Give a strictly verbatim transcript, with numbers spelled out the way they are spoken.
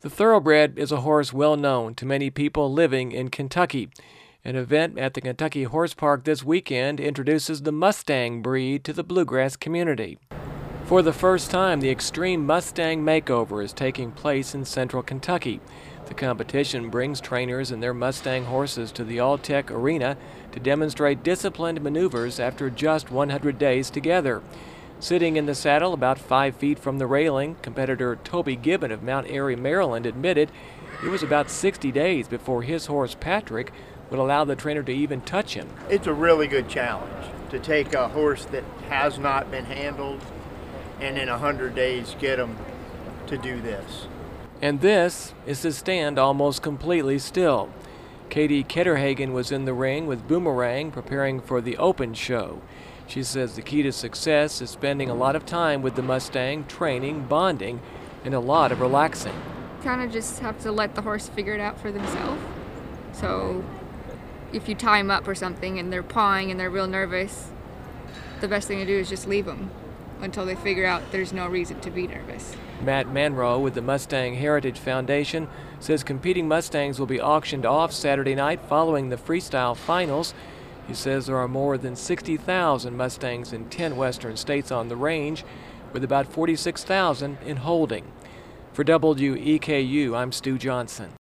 The Thoroughbred is a horse well known to many people living in Kentucky. An event at the Kentucky Horse Park this weekend introduces the Mustang breed to the bluegrass community. For the first time, the Extreme Mustang Makeover is taking place in central Kentucky. The competition brings trainers and their Mustang horses to the Alltech Arena to demonstrate disciplined maneuvers after just one hundred days together. Sitting in the saddle about five feet from the railing, competitor Toby Gibbon of Mount Airy, Maryland, admitted it was about sixty days before his horse Patrick would allow the trainer to even touch him. It's a really good challenge to take a horse that has not been handled and in one hundred days get him to do this. And this is to stand almost completely still. Katie Ketterhagen was in the ring with Boomerang preparing for the Open show. She says the key to success is spending a lot of time with the Mustang, training, bonding, and a lot of relaxing. Kind of just have to let the horse figure it out for themselves. So if you tie them up or something and they're pawing and they're real nervous, the best thing to do is just leave them until they figure out there's no reason to be nervous. Matt Manroe with the Mustang Heritage Foundation says competing Mustangs will be auctioned off Saturday night following the freestyle finals. He says there are more than sixty thousand Mustangs in ten western states on the range, with about forty-six thousand in holding. For W E K U, I'm Stu Johnson.